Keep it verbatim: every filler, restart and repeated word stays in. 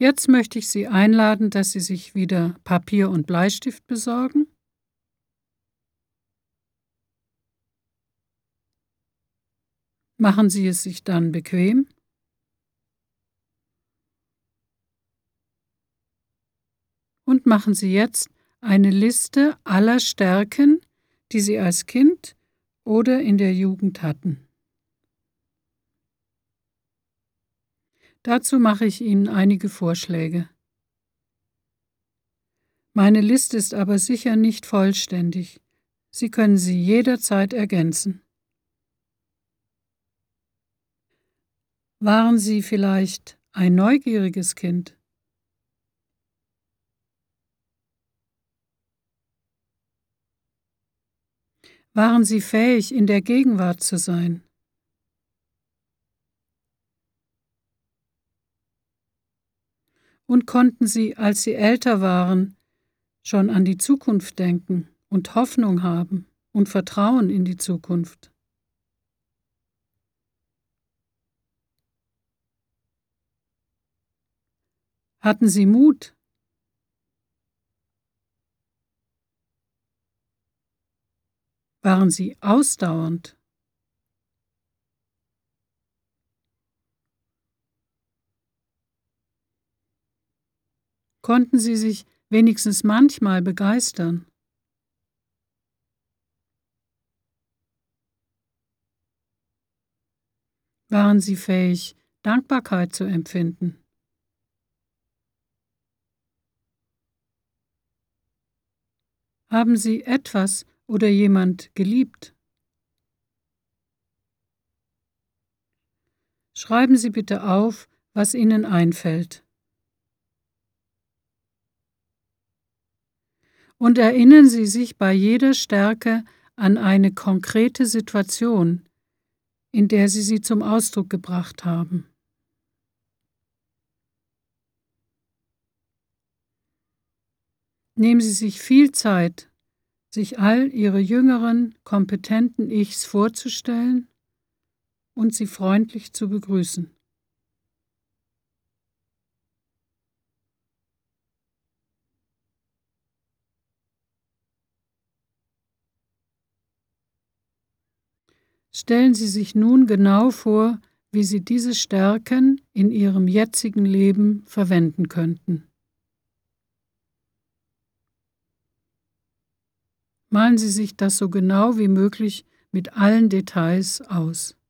Jetzt möchte ich Sie einladen, dass Sie sich wieder Papier und Bleistift besorgen. Machen Sie es sich dann bequem. Und machen Sie jetzt eine Liste aller Stärken, die Sie als Kind oder in der Jugend hatten. Dazu mache ich Ihnen einige Vorschläge. Meine Liste ist aber sicher nicht vollständig. Sie können sie jederzeit ergänzen. Waren Sie vielleicht ein neugieriges Kind? Waren Sie fähig, in der Gegenwart zu sein? Und konnten Sie, als Sie älter waren, schon an die Zukunft denken und Hoffnung haben und Vertrauen in die Zukunft? Hatten Sie Mut? Waren Sie ausdauernd? Konnten Sie sich wenigstens manchmal begeistern? Waren Sie fähig, Dankbarkeit zu empfinden? Haben Sie etwas oder jemand geliebt? Schreiben Sie bitte auf, was Ihnen einfällt. Und erinnern Sie sich bei jeder Stärke an eine konkrete Situation, in der Sie sie zum Ausdruck gebracht haben. Nehmen Sie sich viel Zeit, sich all Ihre jüngeren, kompetenten Ichs vorzustellen und sie freundlich zu begrüßen. Stellen Sie sich nun genau vor, wie Sie diese Stärken in Ihrem jetzigen Leben verwenden könnten. Malen Sie sich das so genau wie möglich mit allen Details aus.